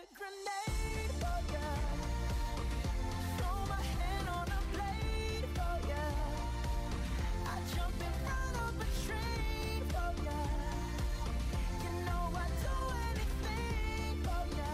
a grenade for ya. Throw my hand on a blade for ya. I jump in front of a train for ya. You know I'd do anything for ya.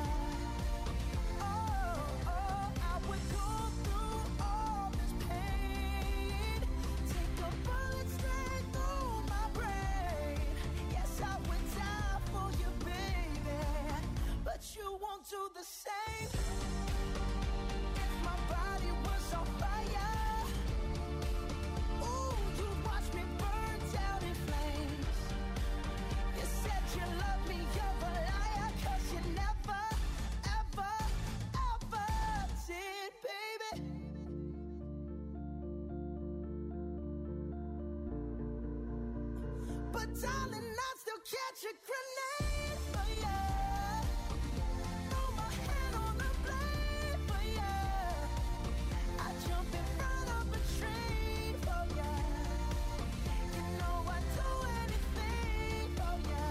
Oh, I would go through all this pain. Take a bullet straight through my brain. Yes, I would die for you, baby. But you won't do the same. If my body was on fire, ooh, you'd watch me burn down in flames. You said you love me, you're a liar, 'cause you never, ever, ever did, baby. But darling, I'd still catch a grenade for ya. Throw my hand on the blade for ya. I jump in front of a train for ya. You know I'd do anything for ya.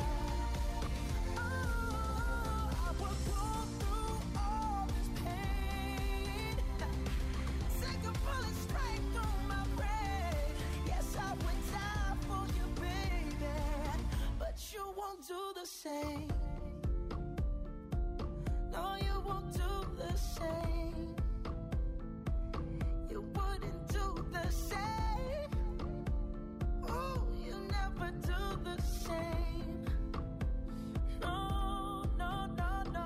Oh, I would go through all this pain. Take a bullet straight through my brain. Yes, I would die for you, baby. But you won't do the same. No, you won't do the same. You wouldn't do the same. Oh, you never do the same. No, no, no, no.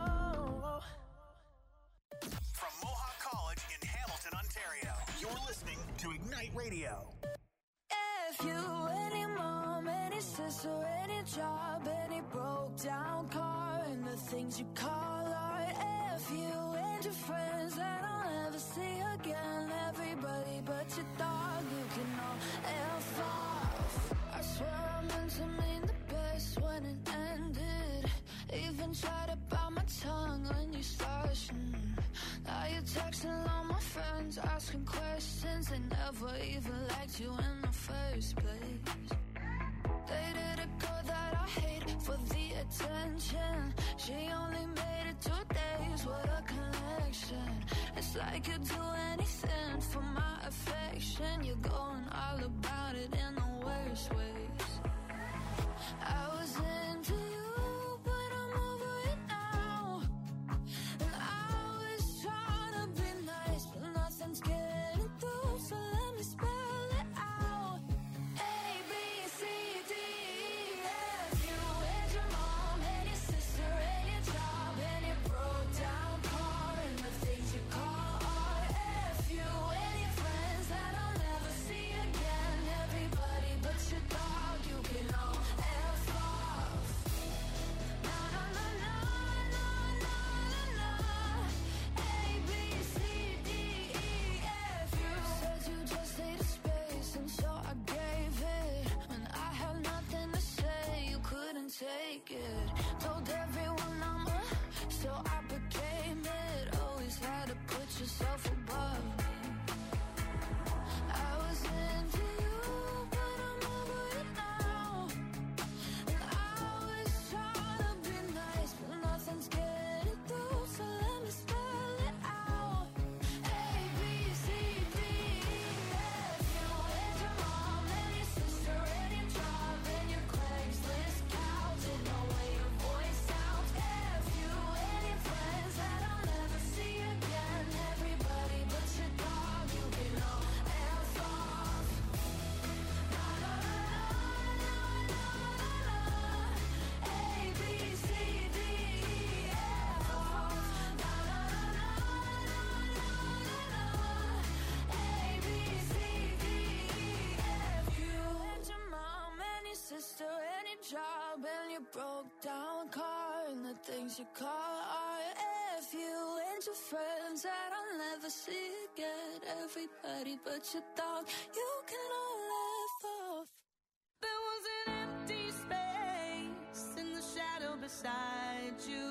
From Mohawk College in Hamilton, Ontario, you're listening to Ignite Radio. If you, any mom, any sister, any job, any broke down car, and the things you call art. If you and your friends that I'll never see again, everybody but your dog, you can all F off. I swear I meant to mean the best when it ended. Even tried to bite my tongue when you started. Now you're texting all my friends, asking questions. They never even liked you in the first place. Dated a girl that I hate for the attention. She only made it 2 days, what a connection. It's like you'd do anything for my affection. You're going all about it in the worst ways. I was into you, but I'm over it now. And I was trying to be nice, but nothing's getting through, so let me spell it out. A, B, C, D, E, F. You and your mom and your sister and your job and your broke down car and the things you call art. F you and your friends that I'll never see again. Everybody but your dog, you can all F off. Na na na na na na na. A, B, C, D, E, F. You said you just needed space, and so I gave it. When I had nothing to say, you couldn't take it. Told everyone I'm a, so I became it. Always had to put yourself above me. I was into you, but I'm over it now. And I was trying to be nice, but nothing's getting through, so let me spell it out. A, B, C, D, E, F. You and your mom and your sister and your job and your Craigslist couch. Didn't know where your voice sounds. F you and your friends that I'll never see again. Everybody but your dog, you can all F off. Na na na na na na na. A, B, C, D, E, F off. Na na na na na na na. A, B, C, D, E, F. You and your mom and your sister and your job and your broke down car and the things you call art. F you and your friends that I'll never see again. Everybody but your dog, you can all laugh off. There was an empty space in the shadow beside you.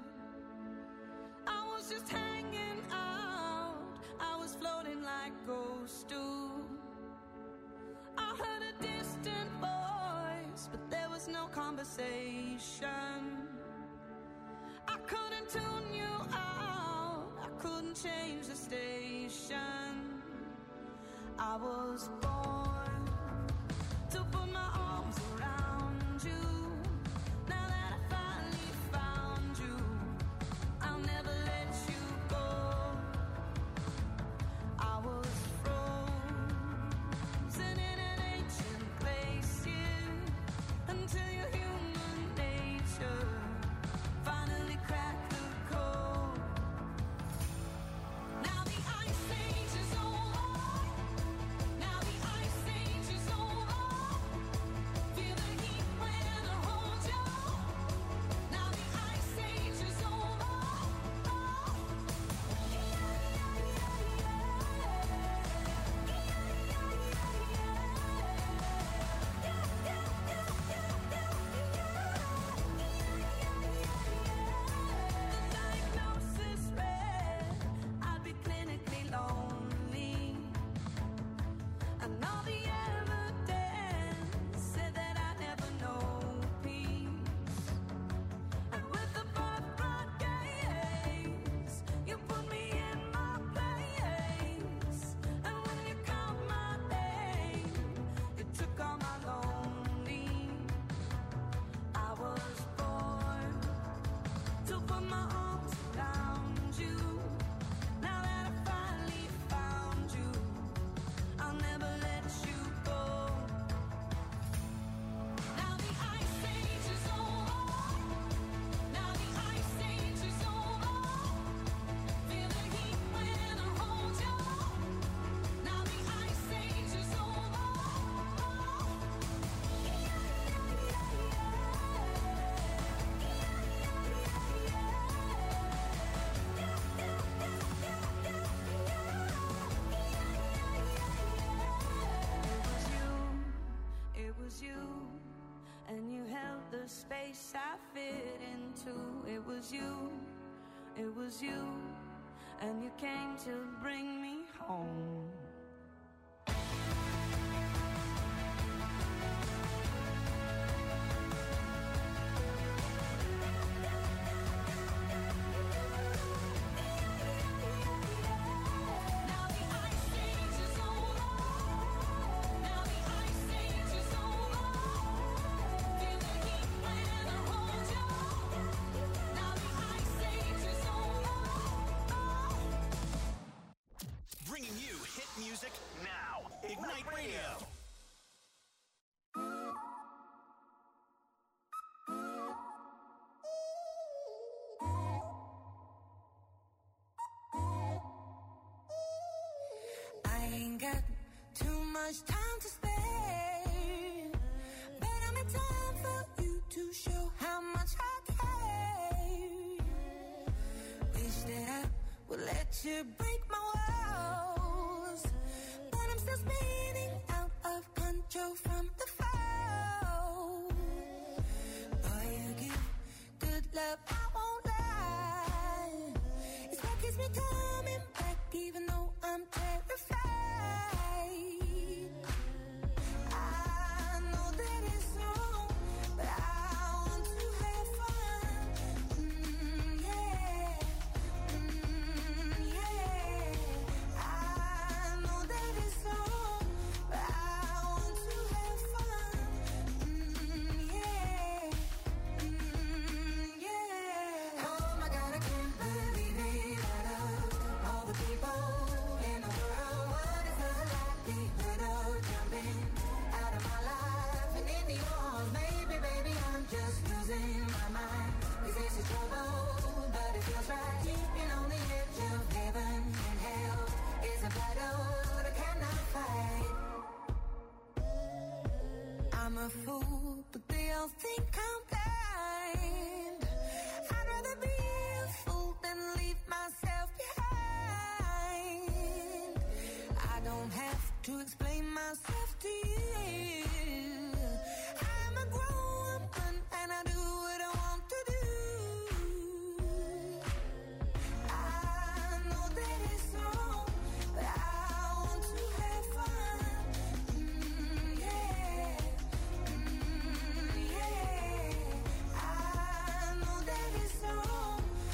I was just hanging out. I was floating like ghosts do. I heard a distant voice, but there was no conversation. I couldn't tune you out, I couldn't change the station. I was born to put my arms around you. Now that I finally found you, I'll never let you go. I was frozen in an ancient place, yeah, until your human nature finally cracked the code. Now the ice age is over. Now the ice age is over. Feel the heat when I hold you. Now the ice age is over. The diagnosis read I'd be clinically lonely, and all the evidence said that I'd never know peace. And with the birthright gaze, you put me in my place. And when you called my name, you took all my lonely. I was born to put my arms around you. Now that I finally found you, I'll never let you go. Now the ice age is over. Now the ice age is over. Feel the heat when I hold you. Now the ice age is over. It was you, and you held the space I fit into. It was you, and you came to bring me home. Now the ice age is over. Now the ice age is over. Feel the heat when I hold you. Now the ice age is over. Bringing you hit music now. Ignite Radio. I ain't got too much time to spare, but I'm in time for you to show how much I care. Wish that I would let you break my walls, but I'm still spinning out of control from the fall. Boy, you give good love, I won't lie. It's what keeps me coming back, even though I'm terrified. I know that it's wrong, but I want to have fun. Yeah. I know that it's wrong, but I want to have fun. Yeah. Oh my God, I can't believe it. Out of all the people in the world, what is the likelihood of jumping out of my life and into yours? Maybe, baby, I'm just losing my mind. This is trouble, but it feels right. Keeping on the edge of heaven and hell is a battle that I cannot fight. I'm a fool, but they all think I'm blind. I'd rather be a fool than leave myself behind. I don't have to explain myself to you. I'm a grown woman and I do what I want to do. I know that it's wrong, but I want to have fun. Yeah. I know that it's wrong,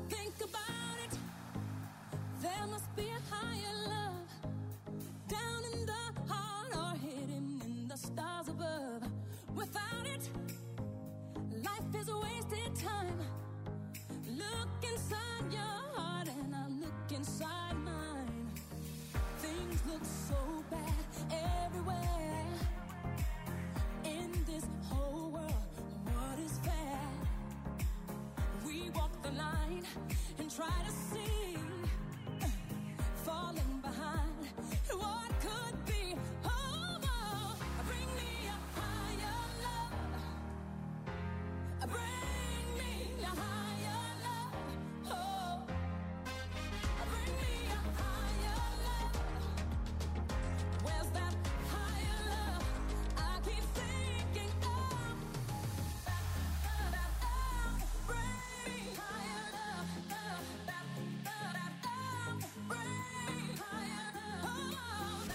think about it, there must be a higher love down in the heart or hidden in the stars above. Without it, life is a wasted time. Look inside your heart and I look inside mine. Things look so bad everywhere in this whole world. What is fair? We walk the line and try to see, falling behind what could be. Oh, bring me a higher love. Bring me a higher love. Oh, bring me a higher love. Where's that higher love? I keep thinking of. Bring me higher love. Bring me higher love.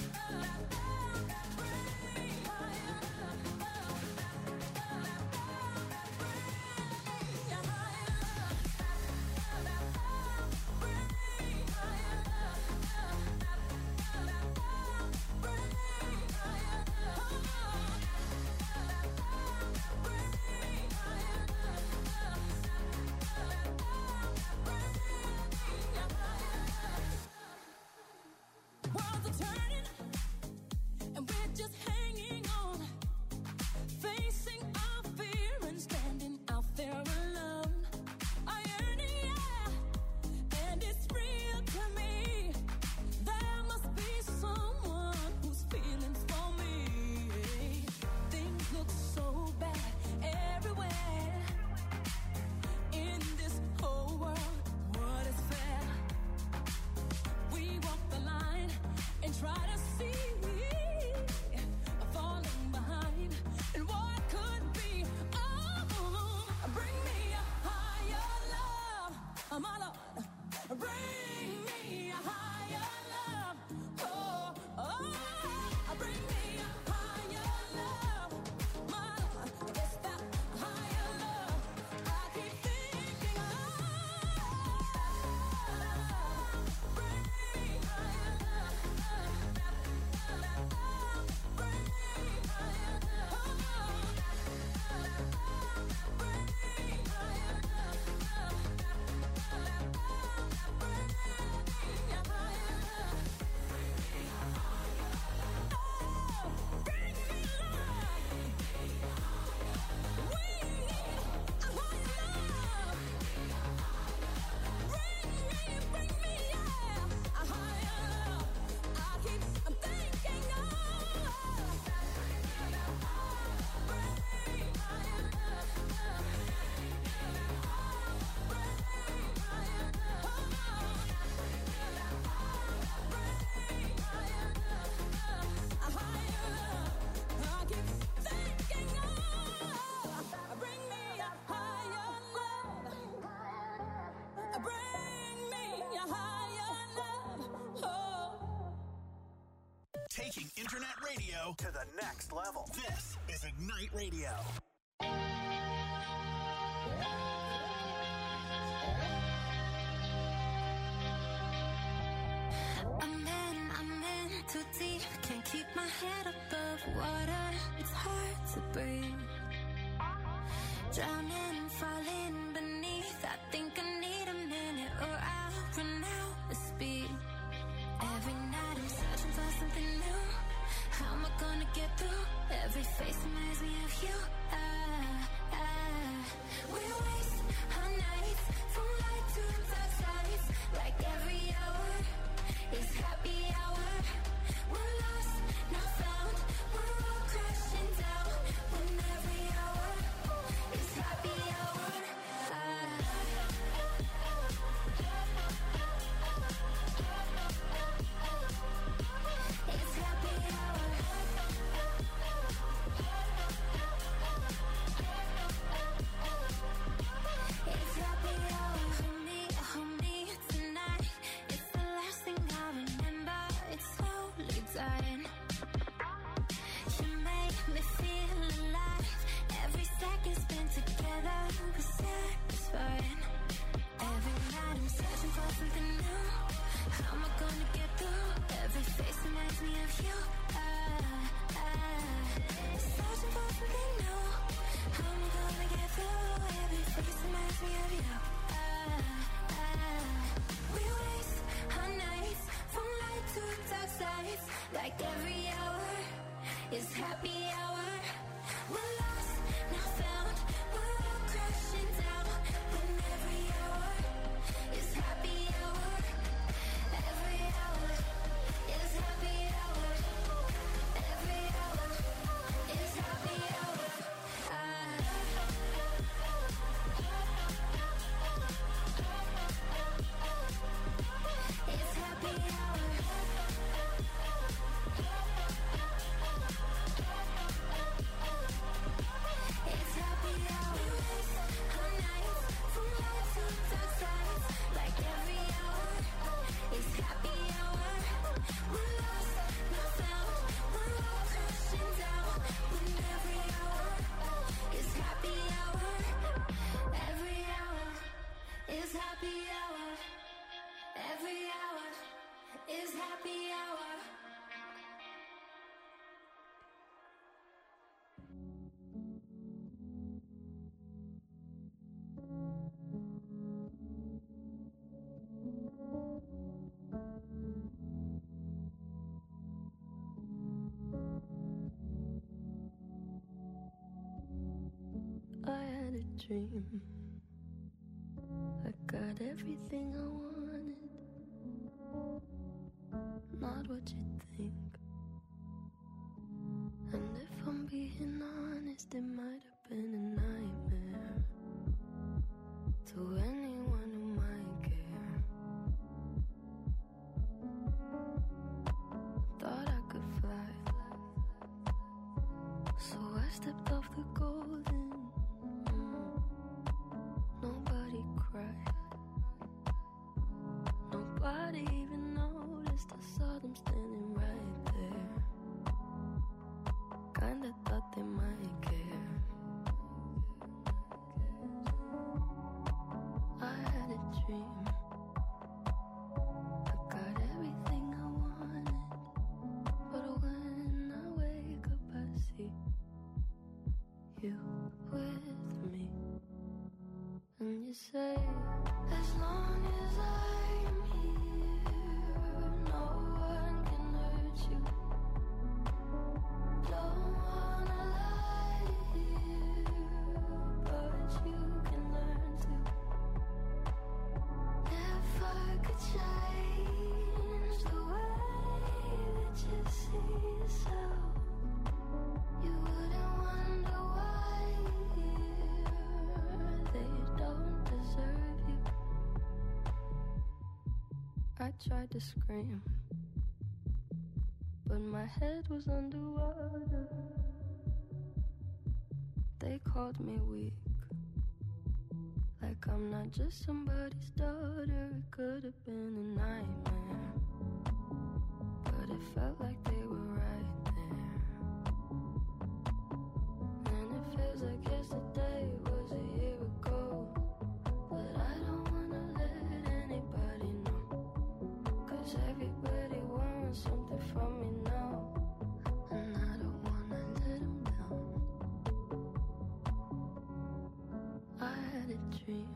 Worlds are turning, and we're just hanging on, facing our fear and standing out there alone. I yearn, yeah, and it's real to me. There must be someone who's feeling for me. Things look so bad everywhere in this whole world. What is fair? We walk the line and try to see, falling behind and what could be. Oh, bring me a higher love, my Lord. Bring me a higher love. Oh, bring me a higher love, my Lord. It's that higher love I keep thinking of. Bring me higher love. Bring me higher love. Bring me higher love. Taking internet radio to the next level. This is Ignite Radio. I'm in too deep. Can't keep my head above water. It's hard to breathe. Drowning, falling beneath. I think I need a minute or I'll run out of speed. Every night I'm searching for something new. How am I gonna get through? Every face reminds me of you. We waste our nights from light to dark sides. Like every hour is happy hour. We're lost, not found. We're all crashing down. When every hour is happy hour. It's happy hour. It's happy hour. Hold me tonight. It's the last thing I remember. It's slowly dying. You make me feel alive. Every second spent together was satisfying. Every Searching for something new. How am I gonna get through? Every face reminds me of you. Searching for something new. How am I gonna get through? Every face reminds me of you. We waste our nights from light to dark sides. Like every hour is happy hour. We're lost, now found. We're all crashing down. When every hour is happy hour. Every hour is happy hour. Every hour is happy hour. It's happy hour. It's happy hour. Our nights from light to dark sides. Like every hour is happy hour. We're lost, not found. We're all crashing down. When every hour is happy hour. Every hour is happy hour. Every hour is happy hour. I had a dream. I got everything I wanted. Not what you think. And if I'm being honest, it might have been a nightmare to anyone who might care. Thought I could fly, so I stepped off the golden. Nobody cried. Nobody even noticed. I saw them standing right there. Kinda thought they might care. I had a dream. I got everything I wanted. But when I wake up I see you with me. And you say, as long as I'm here, no one can hurt you. Don't wanna lie here, but you can learn to. If I could change the way that you see yourself, you wouldn't wonder why they don't deserve you. I tried to scream, but my head was underwater. They called me weak, like I'm not just somebody's daughter. It could have been a nightmare, but it felt like they were right there. And it feels like yesterday was a year ago. But I don't wanna let anybody know, 'cause everybody wants something from me now. And I don't wanna let them down. I had a dream.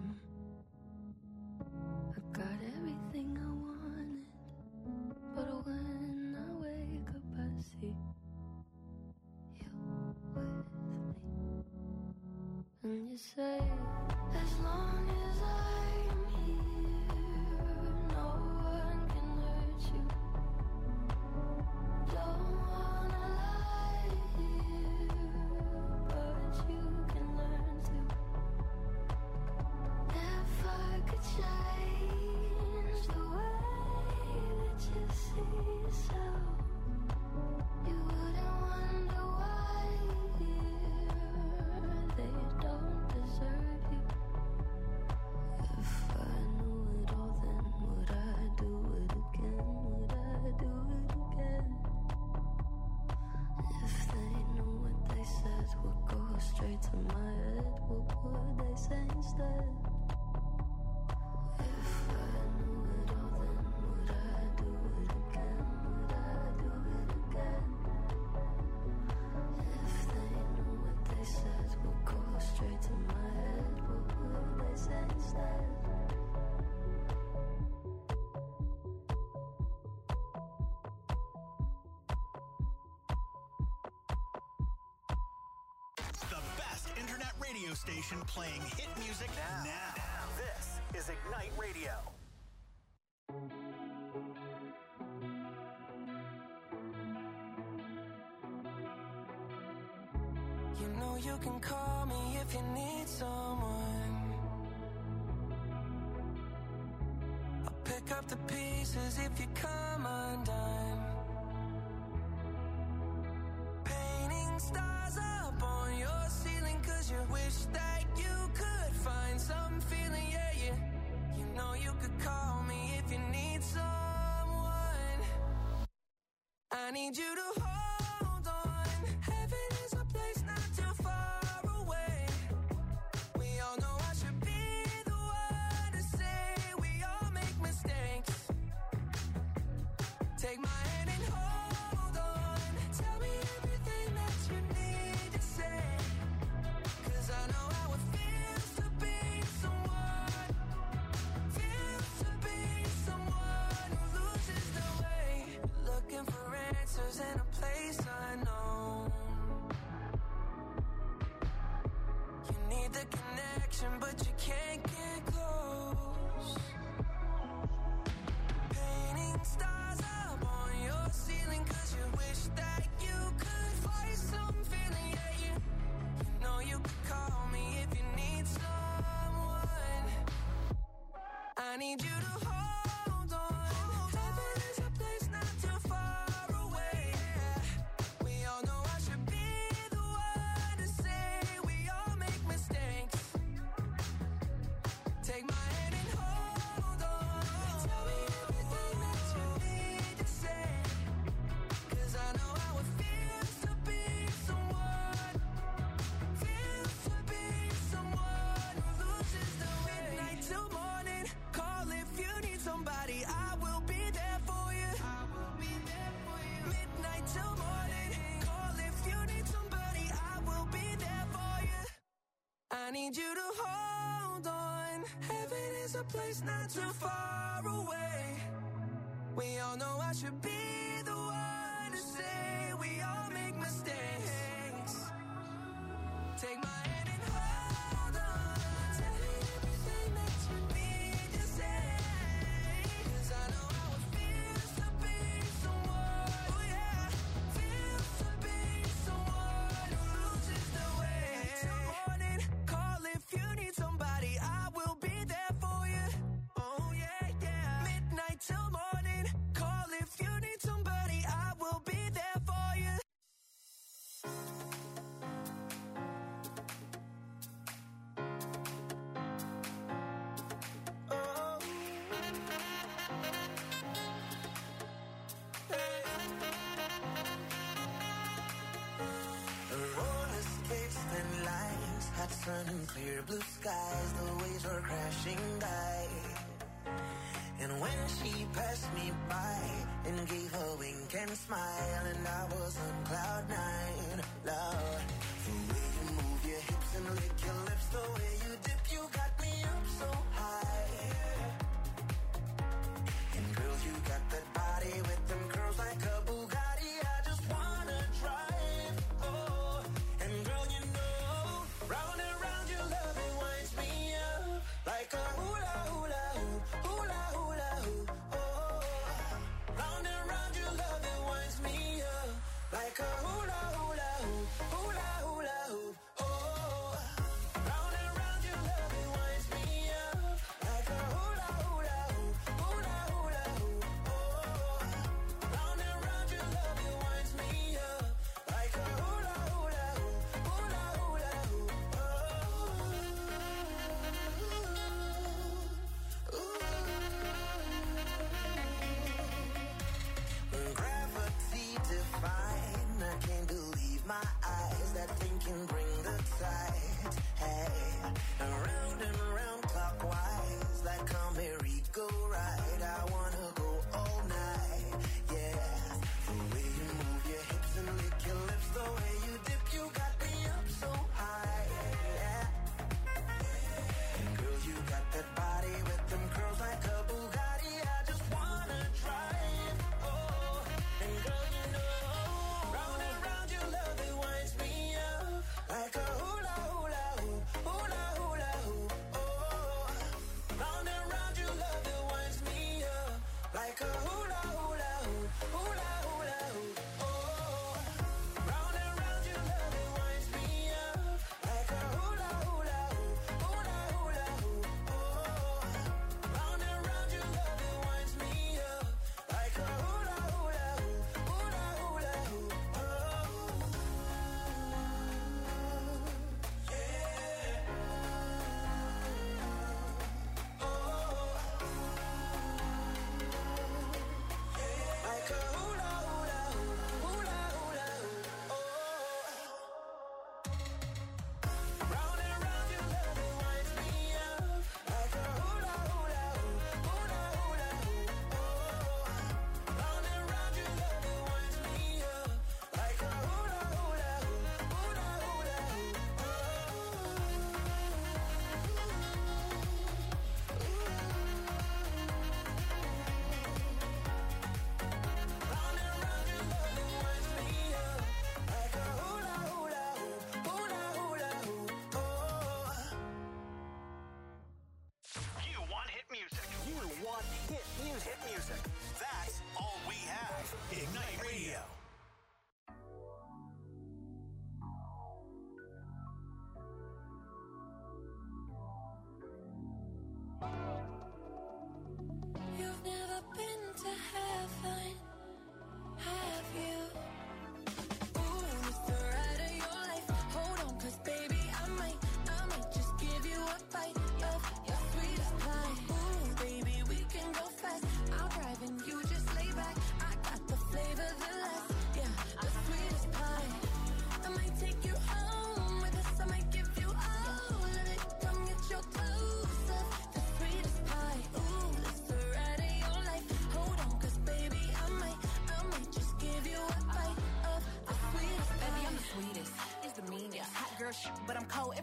I got everything I wanted. But when I wake up I see you with me. And you say, as long as I'm here, no one can hurt you. Don't wanna lie here, but you can learn to. If I could change the way that you see yourself, you wouldn't wonder why they don't deserve you. If I knew it all, then would I do it again? Would I do it again? If they knew what they said would go straight to my head, what would they say instead? If I radio station playing hit music now. This is Ignite Radio. You know you can call me if you need someone. I'll pick up the pieces if you come undone. Painting stars up on your ceiling 'cause you wish that you could find some feeling, yeah, yeah. You know you could call me if you need someone. I need you to hold on. Heaven is a place not too far away. We all know I should be the one to say we all make mistakes. Take my hand and hold on. Tell me everything that you need to say. 'Cause I know how it feels to be someone. Feels to be someone who loses their way. Looking for answers in a place unknown. You need the connection, but you can't get close. Painting stars up on your ceiling 'cause you wish that you could find some feeling, yeah, yeah. You know you could call me if you need someone. I need you to hold on. Heaven is a place not too far away. We all know I should be the one to say we all make mistakes. Take my hand and hold on. Tell me everything that you need to say. 'Cause I know how it feels to be someone. Feels to be someone who loses the way. Midnight till morning. Call if you need somebody. I will be there for you. I will be there for you. Midnight till morning. Call if you need somebody. I will be there for you. I need you to hold on. Heaven is a place not too far away. We all know I should be the one to say we all make mistakes. Take my hand and hold on. Tell me everything that you need to say. 'Cause I know how it feels to be someone. Oh yeah, feels to be someone who loses the way. Till morning, call if you need somebody. I will be there for you. Oh yeah, yeah. Midnight till morning, call if you need somebody. I will be there for you. Oh. Roller skates, thin lines, hot sun and clear blue skies. The waves were crashing by. And when she passed me by and gave a wink and smile, and I was on cloud nine, Lord. The way you move your hips and lick your lips, the way you dip, you got me up so high. And girl, you got that body with them curls like a Bugatti. I just wanna drive. Oh, and girl, you know, round and round your love, it winds me up like a hula hula hoop, hula hula hoop. Oh, round and round your love, it winds me up like a hula hula hoop, hula hula hoop. Oh,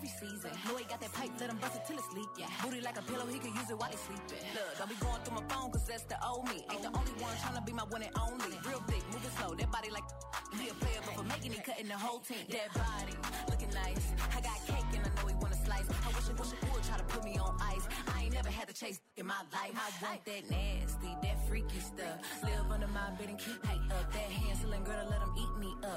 every season. Know he got that pipe, let him bust it till it's leak. Yeah. Booty like a pillow, he could use it while he sleeping. Look, don't be going through my phone, cause that's the old me. Ain't the only one tryna be my one and only. Real thick, moving slow, that body like he a player, but for making it, cutting the whole team. That body, looking nice. I got cake and I know he wanna slice. I wish it would try to put me on ice. I ain't never had to chase in my life. I want that nasty, that freaky stuff. Live under my bed and keep me up. That Hansel girl to let him eat me up.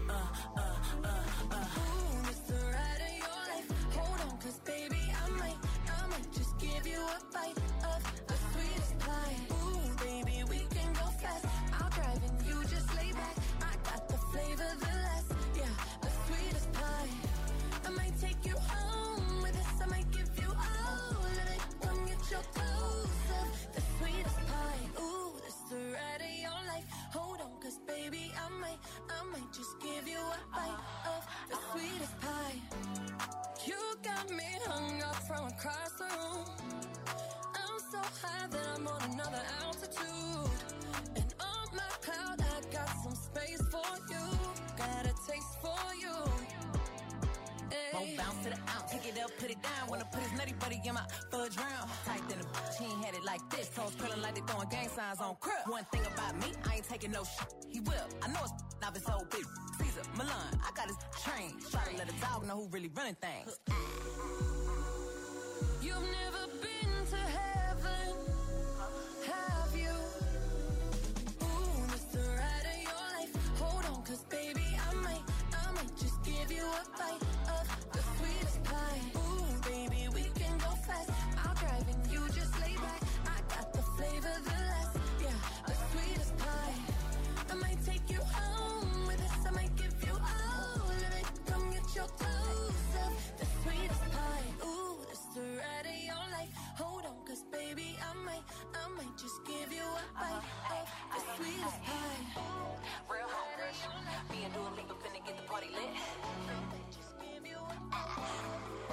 Ooh, it's the ride of your life. Hold on, cause baby, I might just give you a bite of the sweetest pie. Ooh, baby, we can go fast. I'll drive and you just lay back. I got the flavor, the last, yeah, the sweetest pie. I might take you home with us. I might give you all of it. Come get your dose of the sweetest pie. Ooh, it's the ride of your life. Hold on, cause baby, I might just give you a bite of the sweetest pie. You got me hung up from across the room. I'm so high that I'm on another altitude. And on my cloud, I got some space for you. Got a taste for you. Won't bounce to the ounce, take it up, put it down. Wanna put his nutty buddy in my fudge round. Tight than a bitch, he ain't had it like this. Toes curling like they throwing gang signs on crib. One thing about me, I ain't taking no shit. He will, I know it's now his whole big. Caesar, Milan, I got his train. Try to let a dog know who really running things. You've never been to heaven, have you? Ooh, it's the ride of your life. Hold on, cause baby, I might just give you a bite of the sweetest pie. Ooh, baby, we can go fast. I'll drive and you just lay back. I got the flavor, the last, yeah, the sweetest pie. I might take you home with us. I might give you all of it. Come get your dose of the sweetest pie. Ooh, it's the ride of your life. Hold on, cause baby, I might just give you a bite of the sweetest pie. Real hot rush. Me and Dua Lipa finna get the party lit. Just give you a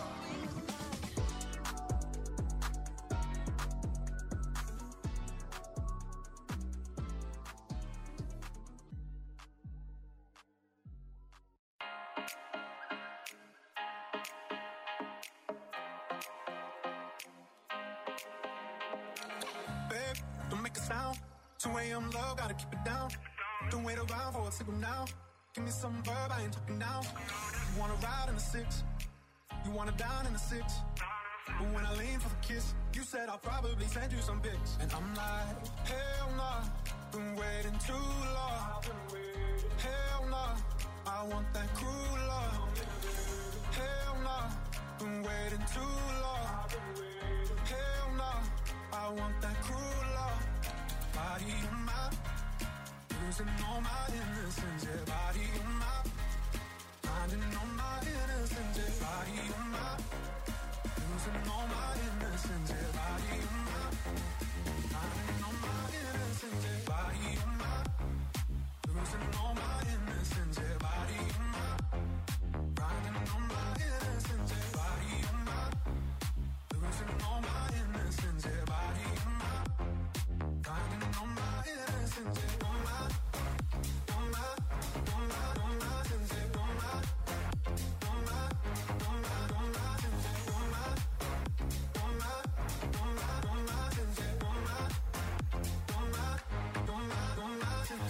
Babe, don't make a sound. 2 a.m. love, gotta keep it down. Don't wait around for a signal now. Give me some verb, I ain't talking now. You wanna ride in the 6, you wanna dine in the 6. But when I lean for the kiss, you said I'll probably send you some pics. And I'm like, hell nah, been waiting too long. Hell nah, I want that cruel love. Hell nah, been waiting too long. Hell nah, I want that cruel love. Body on my, losing all my innocence. Yeah, body on my, finding all my innocence. Yeah, body on my, losing all my innocence. Yeah, body on my, finding all my innocence. Yeah, body on my, losing all my innocence. Yeah, body on my, finding all my innocence. Yeah, body on my, losing all my innocence. Yeah, body on my, finding all my innocence. Yeah, on my, on my, on my, on my innocence. Yeah, on my, on my, on my, on my innocence. Yeah, on my, on my, on my, on my innocence. Yeah, on my, on my, on my, on my innocence.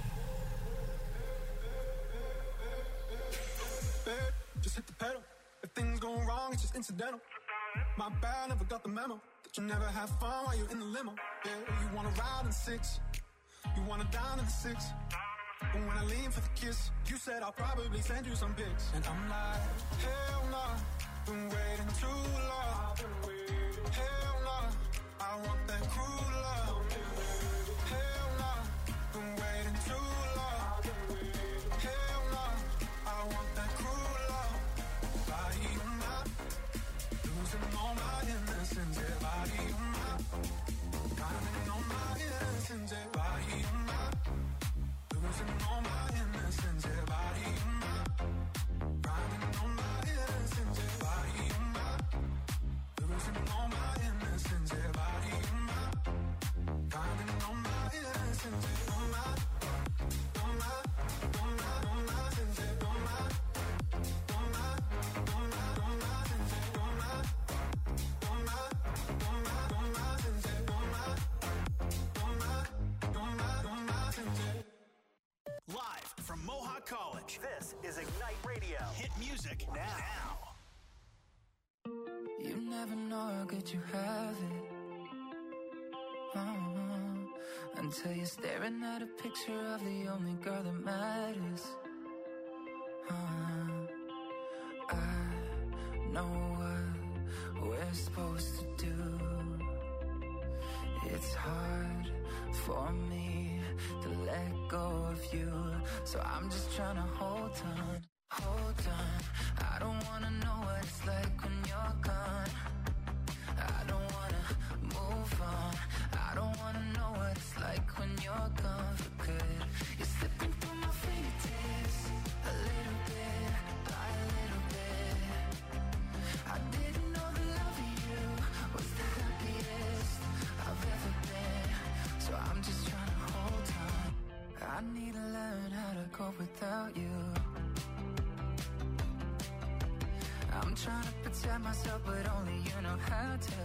Babe, just hit the pedal. If things go wrong, it's just incidental. My bad, never got the memo that you never have fun while you're in the limo. Yeah, you wanna ride in the 6, you wanna dine in the 6. But when I lean for the kiss, you said I'll probably send you some pics. And I'm like, hell nah, been waiting too long. Hell nah, I want that cruel love. Hell nah, been waiting too long. Hell nah, I want that cruel love. Body on my, losing all my innocence. Yeah, body on my, finding all my innocence. Yeah, body on my, losing all my innocence. Yeah, body on my, finding all my innocence. Yeah, body on Music now. You never know how good you have it. Until you're staring at a picture of the only girl that matters. I know what we're supposed to do. It's hard for me to let go of you, so I'm just trying to hold on. I don't wanna know what it's like when you're gone. I don't wanna move on. I don't wanna know what it's like when you're gone for good. You're slipping through my fingertips, a little bit by a little bit. I didn't know the love of you was the happiest I've ever been, so I'm just trying to hold on. I need to learn how to cope without you. I'm trying to protect myself, but only you know how to.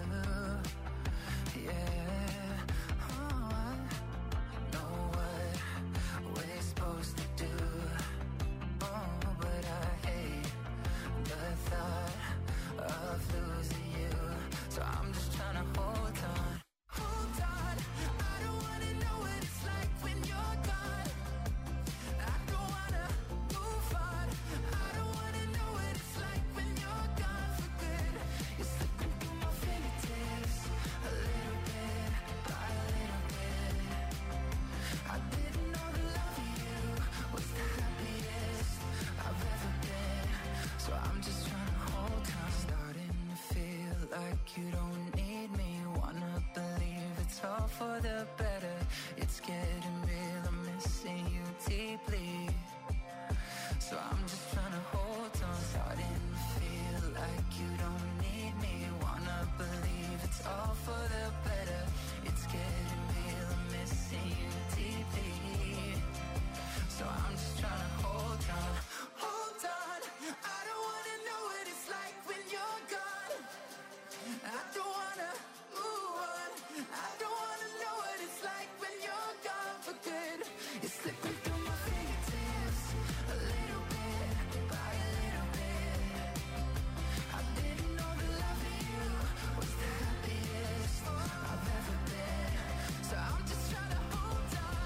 Yeah, oh, I know what we're supposed to do. Oh, but I hate the thought of losing you, so I'm just trying to hold on. Hold on, I don't wanna know what it's like when you're gone. I don't wanna move on. I don't wanna know what it's like when you're gone for good. You're slipping through my fingertips, a little bit by a little bit. I didn't know the love of you was the happiest I've ever been, so I'm just trying to hold on. Starting to feel like you don't need me. Wanna believe it's all for the better. It's getting real, I'm missing you deeply, so I'm just trying to hold on. Starting to feel like you don't need me. Wanna believe it's all for the better. It's getting real, I'm missing you deeply, so I'm just trying to hold on. Hold on, I don't wanna know what it's like when you're gone. I don't wanna move on. I don't wanna know what it's like when you're gone for good. You're slipping through my fingertips, a little bit by a little bit. I didn't know the love of you was the happiest I've ever been, so I'm just trying to hold on.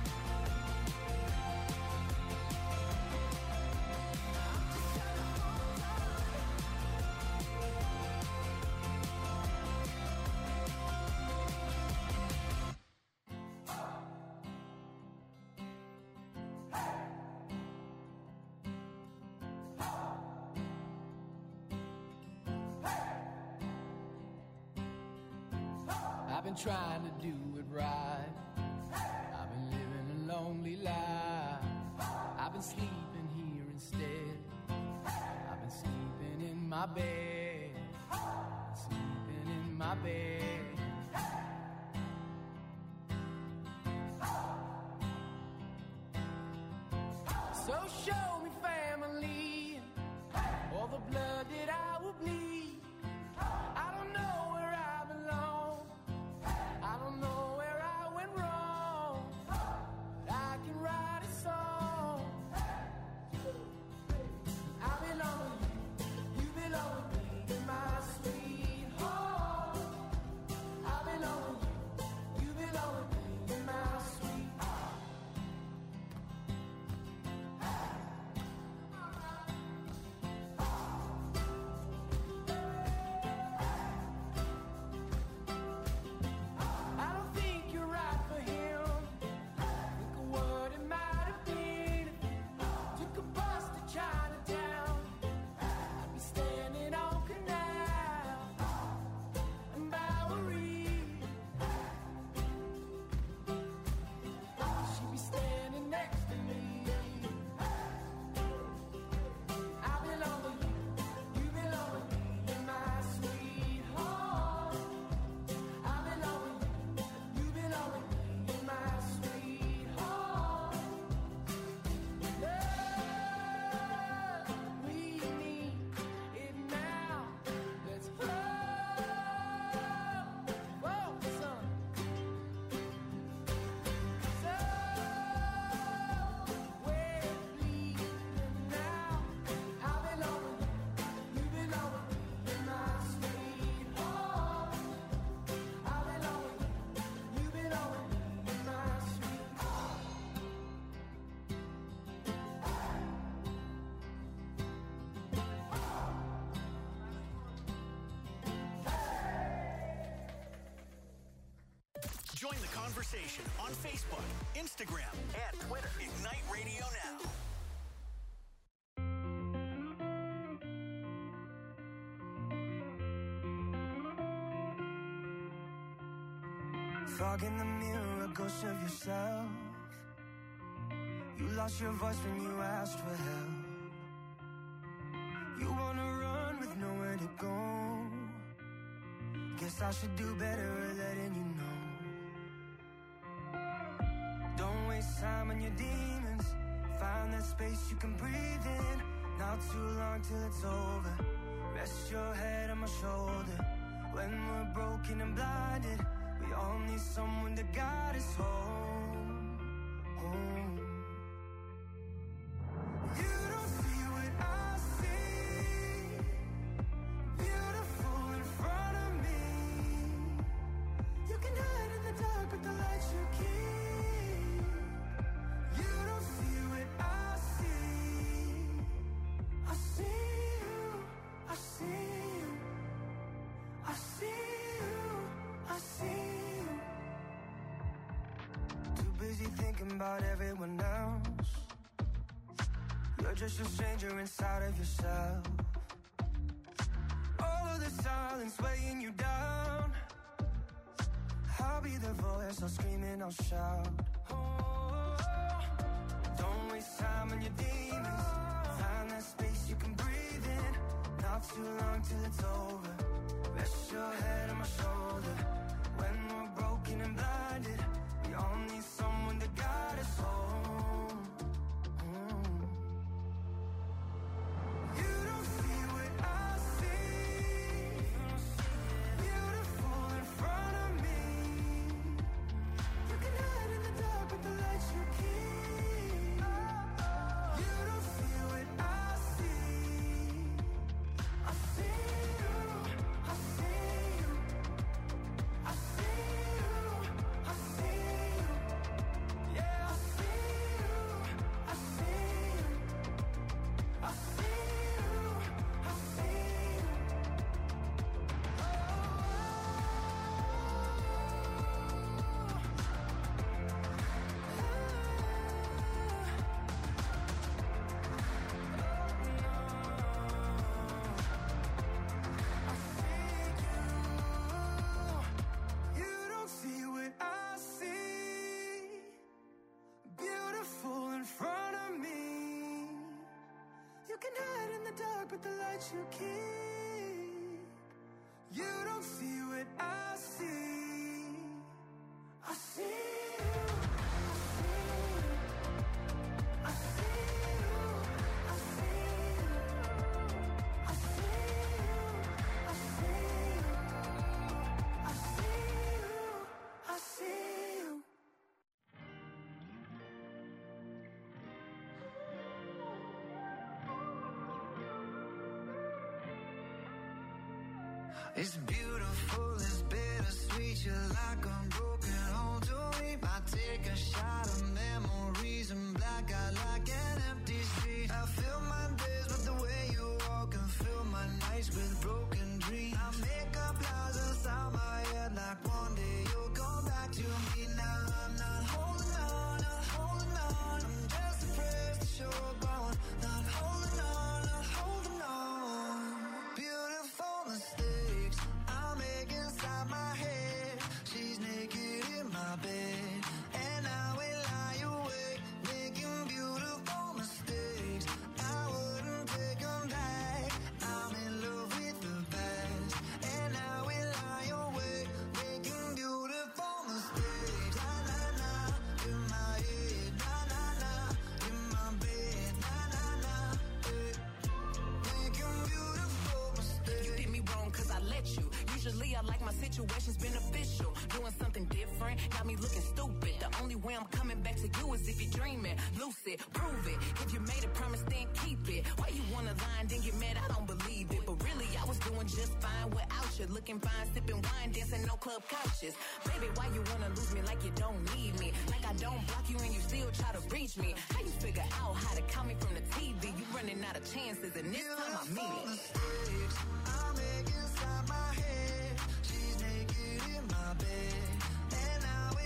I've been trying to do it right. I've been living a lonely life. I've been sleeping here instead. I've been sleeping in my bed. Sleeping in my bed. So show me family, all the blood that I will bleed. I don't know where I belong. I don't know where I went wrong. I can write a song. I belong with you, you belong with me, my sweetheart. I belong with you, you belong with me, my sweetheart. Join the conversation on Facebook, Instagram, and Twitter. Ignite Radio Now. Fog in the mirror, a ghost of yourself. You lost your voice when you asked for help. You wanna run with nowhere to go. Guess I should do better at letting you know. Don't waste time on your demons. Find that space you can breathe in. Not too long till it's over. Rest your head on my shoulder. When we're broken and blinded, we all need someone to guide us home, home. You don't see what I see. Beautiful in front of me. You can hide in the dark with the lights you keep. You don't see what I see. I see you, I see you, I see you, I see you. Too busy thinking about everyone else. You're just a stranger inside of yourself. All of the silence weighing you down. I'll be the voice, I'll scream and I'll shout. Oh, don't waste time on your demons. Find that space you can breathe in. Not too long till it's over. Rest your head on my shoulder. When we're broken and blinded, we all need someone to guide us home. You don't see what I see. Beautiful in front of me. You can hide in the dark with the lights you keep. You don't see what I see. I see you, I see you, I see you, I see you. Yeah, I see you, I see you, I see you, I see you. You don't see what I see. Beautiful in front of me. You can hide in the dark with the lights you keep. You don't see what I see. I see you, I see you, I see you, I see you, I see you, I see you, I see you. It's beautiful, it's bittersweet. You're like a broken home to me. I take a shot of memories and black out like an empty street. I fill my days with the way you walk and fill my nights with broken dreams. I make up lies inside my head like one day you'll come back to me. Now I'm not holding on, not holding on. I'm just afraid to show going. Not holding on, not holding on. Beautiful mistakes I make inside my head. She's naked in my bed, and I will lie awake, making beautiful mistakes. I wouldn't take them back. I'm in love with the past, and I will lie awake, making beautiful mistakes. Na na na, in my head. Na na na, in my bed. Na na na, making beautiful mistakes. You did me wrong cause I let you. Usually I like my situations beneficial. Doing something different, got me looking stupid. The only way I'm coming back to you is if you're dreaming. Lucid, prove it. If you made a promise, then keep it. Why you wanna lie and then get mad? I don't believe it. But really, I was doing just fine without you. Looking fine, sipping wine, dancing no club couches. Baby, why you wanna lose me like you don't need me? Like I don't block you and you still try to reach me. How you figure out how to call me from the TV? You running out of chances and this time I mean it. Mistakes I make inside my head. She's naked in my bed, and I will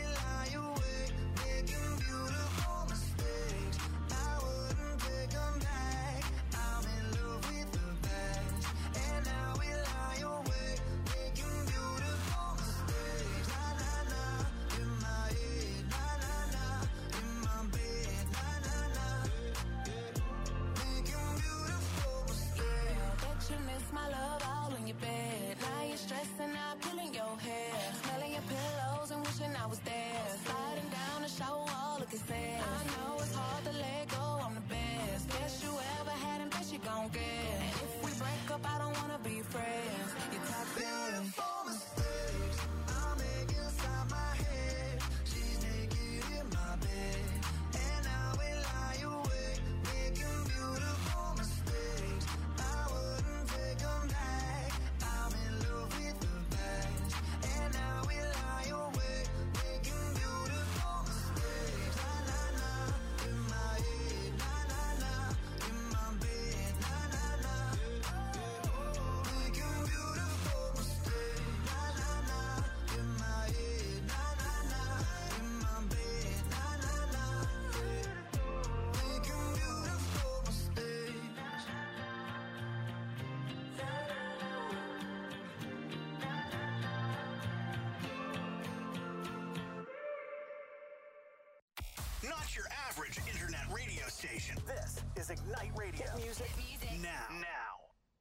Not your average internet radio station. This is Ignite Radio. Hit music now.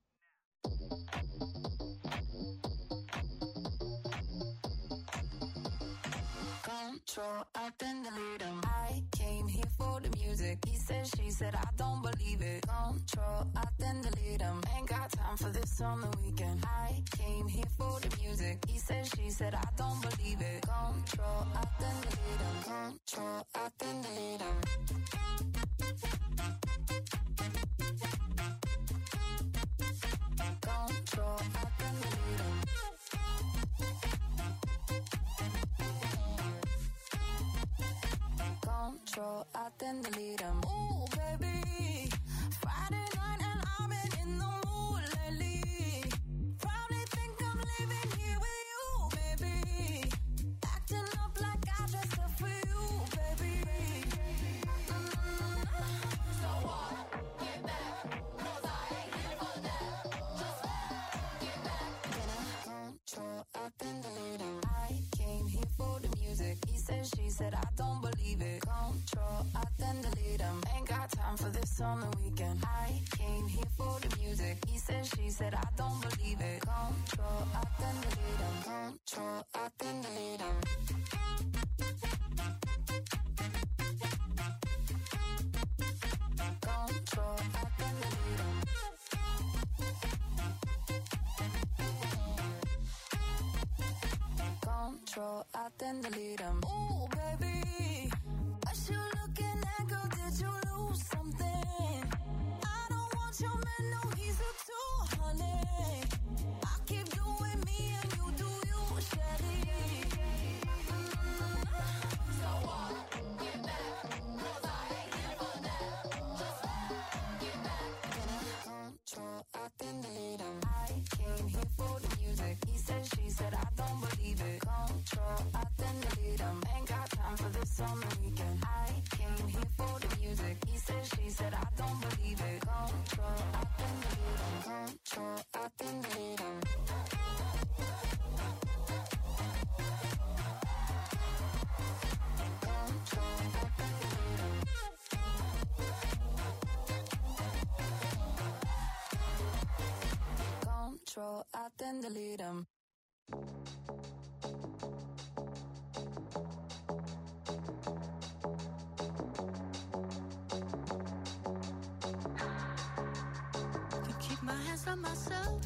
Control, I then delete him. I came here for the music. He said, she said, I don't believe it. Control, I then delete him. Ain't got time for this on the weekend. I came here for the music. He said, she said, I don't believe it. Control, I then delete him. Control, I then delete him. Control, I then delete him. Control, I then delete him. Ooh, baby, Friday night and I've been in the mood lately. Probably think I'm living here with you, baby. Acting up like I dressed up for you, baby. So what? Get back, 'cause I ain't here for that. Just get back. Control, I then delete him. I came here for the music. He said, she said, I don't believe it. Control, I then delete him. Ain't got time for this on the weekend. I came here for the music. He said, she said, I don't believe it. Control, I then delete him. Control, I then delete him. Control, I then delete him. Control, I then delete him. Ooh, baby, what you looking at, girl? Did you lose something? I don't want your man, no, he's a 200. I keep doing me and you do you, Shelly. So what? Get back, 'cause I ain't here for that. Just get back. Control, I then delete him. I came here for the music. He said, she said, I don't believe it. Control, I then delete him. Ain't got time for this on the weekend. I came here for the music. He said, she said, I don't believe it. Control, I then delete him. Control, I then delete him. Control, I then delete him. Control, I then delete him. Could keep my hands from myself.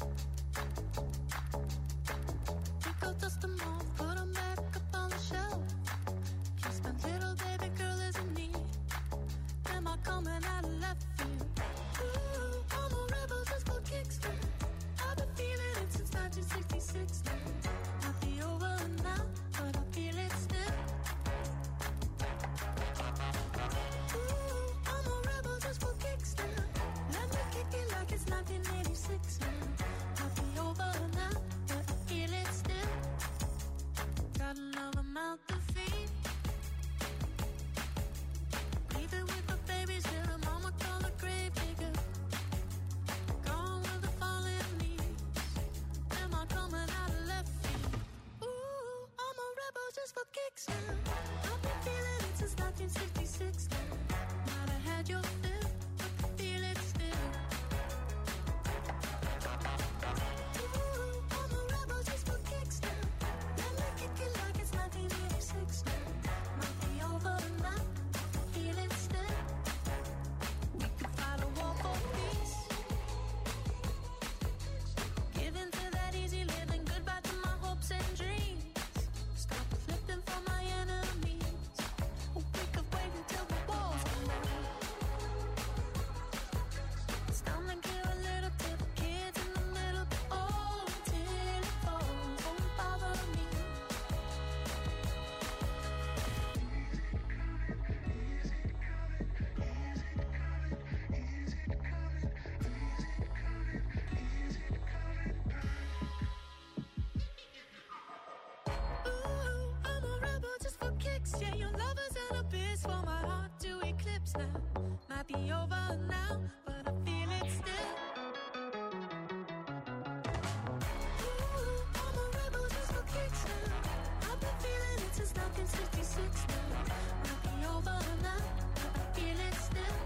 Pick up, dust them off, put them back up on the shelf. Kiss my little baby girl is in need. Am I coming out of left field? Ooh, I'm a rebel just for kicks. I've been feeling it since 1966 now. Might be over now, but I feel it still. Ooh, I'm a rebel just for kicks now. Let me kick it like it's 1986 now. Might be over now, but I feel it still. Got another mouth to feed. Leaving with the babies till the mama call a grave digger. Gone with the fallen leaves. Am I coming out of left field? Ooh, I'm a rebel just for kicks now. I've been feeling it since 1966 now. Might have had your fill, but I feel it still. Ooh, I'm a rebel just for kicks now. Let me kick it like it's 1986 now. Might be over now, but I feel it still. We could fight a war for peace. Giving to that easy living, goodbye to my hopes and dreams. Stop flipping for my enemies. We could wait until the walls come down. It's time to give a little to the kids in the middle. Oh, till it falls, won't bother me. Ooh, I'm a rebel just for kicks. Yeah, your love is an abyss for my heart to eclipse now. Might be over now, but I feel it still. Ooh, I'm a rebel just for kicks now. I've been feeling it since 1966 now. Might be over now, feel it still.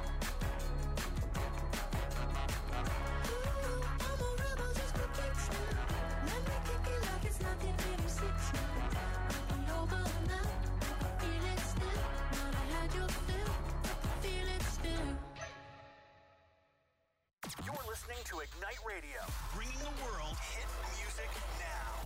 Ooh, I'm a rebel just for kicks now. Let me kick it like it's 1986 now. Be over now, feel it still. Not I had your fill, feel it still. You're listening to Ignite Radio, bringing the world hit music now.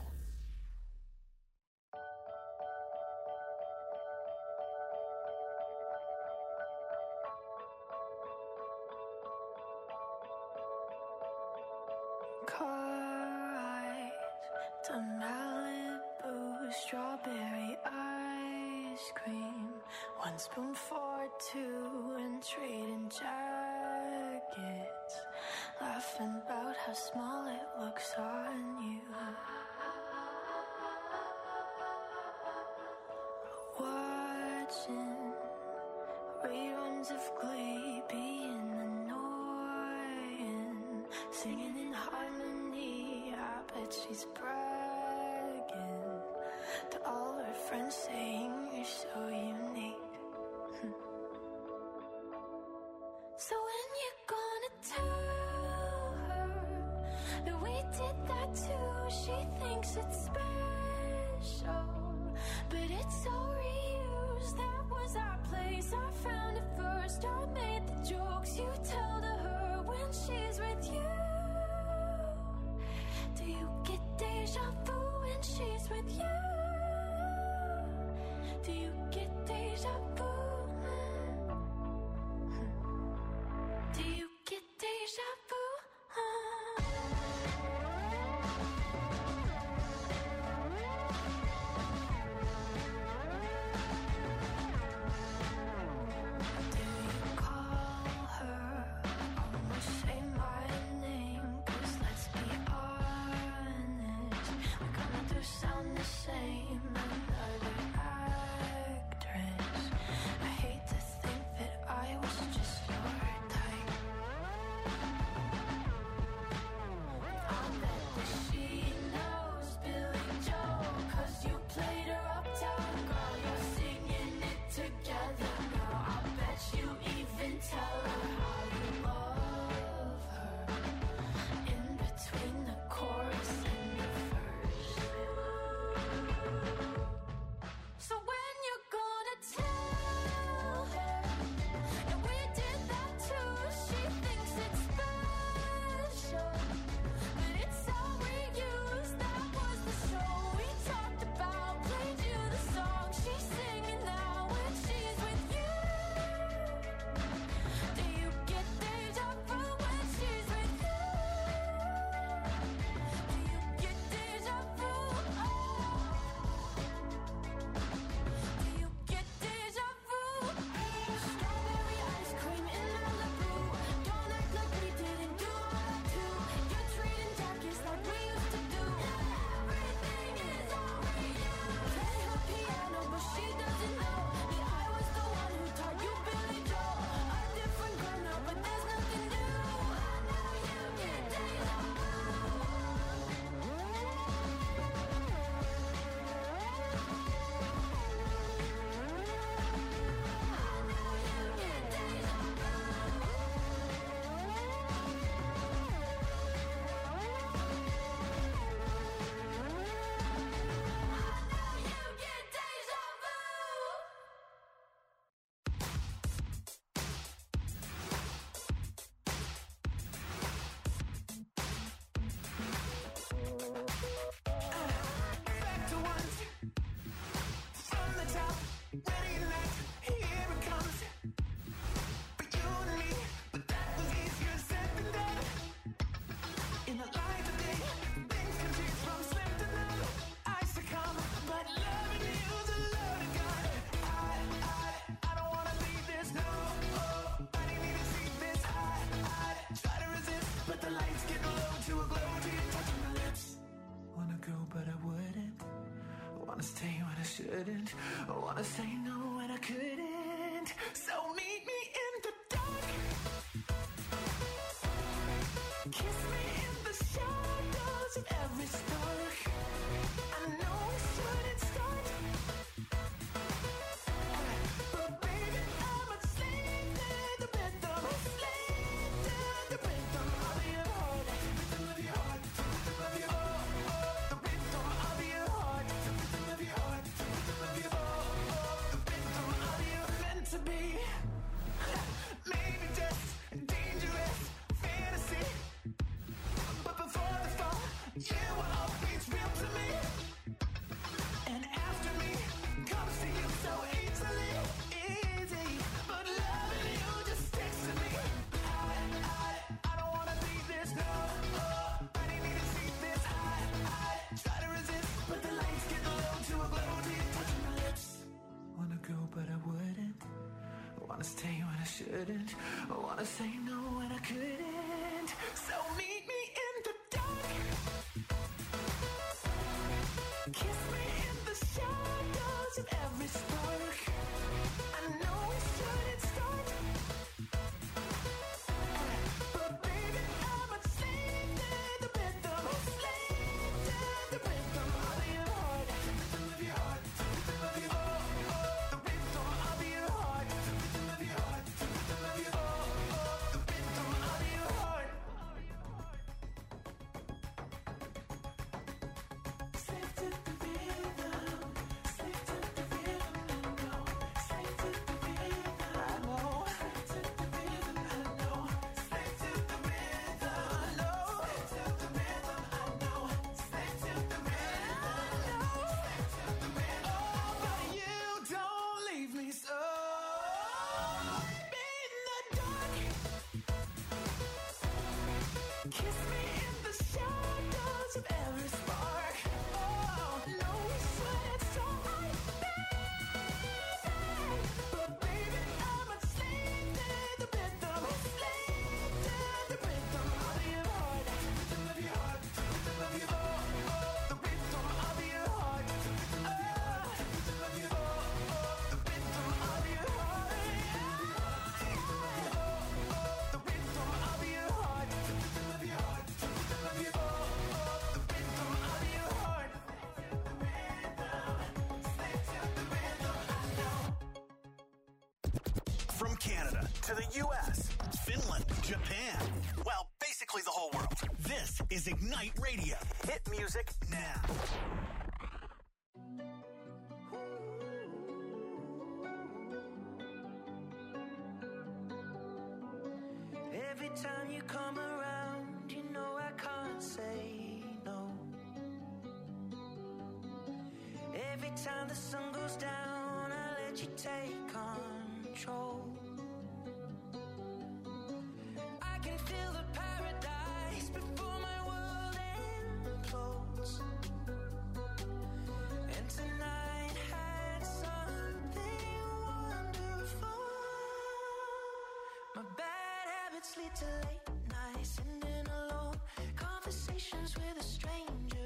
Car eyes to Malibu, strawberry ice cream. One spoon for two and trading jackets. Laughing about how small it looks on you. Watching reruns of Glee, being annoying. Singing in harmony, I bet she's bragging to all her friends, saying you're so unique. So when you gonna tell her that we did that too? She thinks it's special, but it's all reused. That was our place, I found it first. I made the jokes you tell to her when she's with you. Do you get deja vu when she's with you? Do you get deja vu? Do you get deja vu? Do you call her? Almost say my name, 'cause let's be honest, we kinda do sound the same. Another actress. I hate to think that I was just your type. I bet that she knows Billy Joel, 'cause you played her uptown girl. You're singing it together now. I bet you even tell her how you love her in between the chorus and the verse. So when you're gonna tell her that we did that too? She thinks it's special, but it's all reused. That was the show we talked about. Played you the song she's singing now when she's with you. Do you get deja vu when she's with you? Do you get deja vu? Do you get deja vu? Strawberry ice cream in Malibu. Don't act like we didn't do all that too. You're treating jackets like we used to do. Everything is all reused. Play her piano, but she doesn't know that I was the one who taught you Billy Joel. A different girl now, but there's nothing new. I know you get deja vu. Back to once, from the top, ready left, here it comes. For you and me, but that was easier said than done. In the light of day, things can change from slim to none. I succumb, but loving you's a loaded gun. I don't wanna leave this, no. I didn't even see this. I try to resist, but the lights get low to a glow till you're touching my lips. Wanna go, but I wouldn't. Wanna stay when I shouldn't. I wanna say no when I couldn't. So meet me in the dark. Kiss me in the shadows of every spark. I know we shouldn't start, but baby, wanna stay when I shouldn't. I wanna say no when I couldn't. So meet me in the dark. Kiss me in the shadows of every spark. I know we shouldn't start, but baby I'm a slave to the rhythm. Slave to the rhythm of your heart. The rhythm of your heart. The rhythm of your heart. The rhythm of your heart. The rhythm of your heart. The rhythm of your heart. The rhythm of your heart. Slave to the rhythm. Slave to the rhythm. I know. Slave to the rhythm. I know. Slave to the rhythm. I know. Slave to the rhythm. I know. Slave to the rhythm. I know. Slave to the rhythm. I know. Slave to the rhythm. Oh, but you don't leave me so. In the dark. Kiss me in the shadows of every spark. Oh, no, we shouldn't start, but baby, I'm a slave to the rhythm. Slave to the rhythm of your heart. The rhythm of your heart. The rhythm of your heart. The rhythm of your heart. The rhythm of your heart. The rhythm of your heart. The rhythm of your heart. The rhythm of your heart. The rhythm of your heart. The rhythm of your heart. The rhythm of your heart. Slave to the rhythm. I know. From Canada to the U.S., Finland, Japan, well, basically the whole world. This is Ignite Radio. Hit music now. Every time you come around, you know I can't say no. Every time the sun goes down, I let you take control.